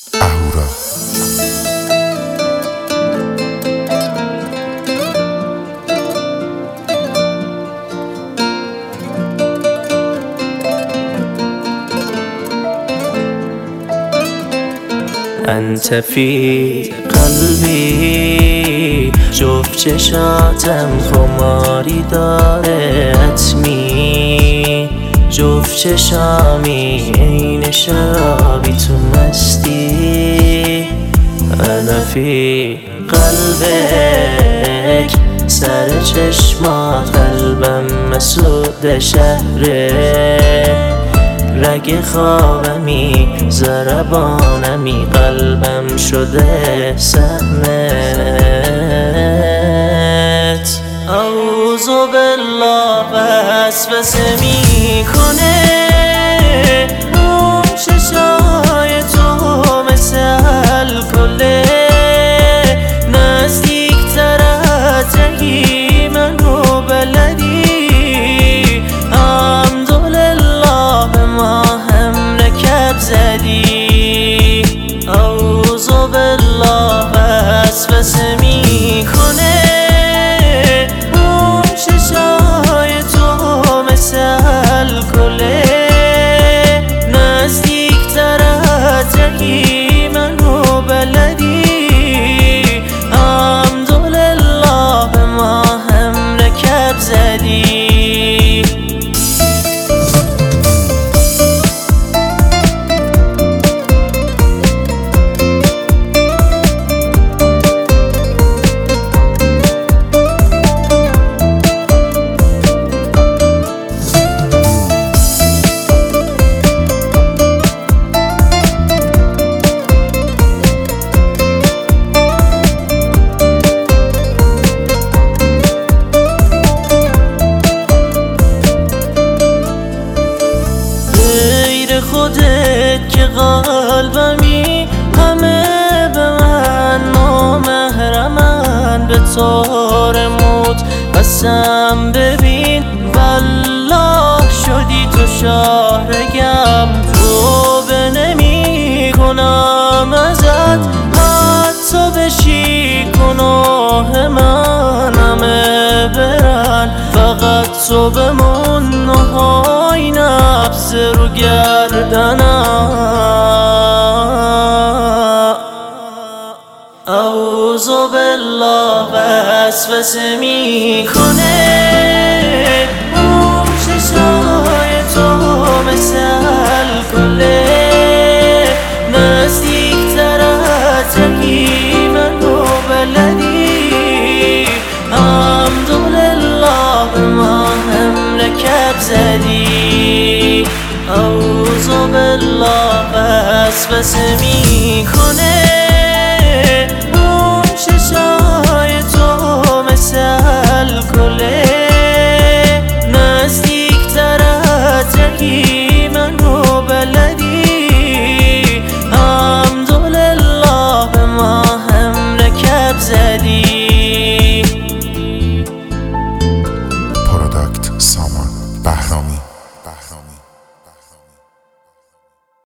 اهورا انت فی قلبی، جفت چشاتم خماری داره حتمی، جفت چشامی عین شرابی تو مستی. انا فی قلبک، سر چشمات قلبم مسعود شهره، رگ خوابمی ضربانمی قلبم شده سهمت. اعوذ بالله وسوسه میکنه اون چشای تو مثل الکله، نزدیکتر از رگی منو بلدی. اعوذ بالله وسوسه میکنه اون چشای تو مثل الکله، نزدیکتر از رگی منو بلدی. الحمدلله به ما هم رکب زدی. خودت که قلبمی همه به من نامحرمن، به طور موت قسم ببین والله شدی تو شاهرگم. توبه نمی کنم ازت حتی بشی گناه من همه برن، فقط تو بمون نهای نفس رو گردنم. اعوذ بالله وسوسه میکنه اون چشای تو مثل الکله، نزدیکتر از رگی منو بلدی. الحمدلله به ما هم رکب زدی. اعوذ بالله وسوسه میکنه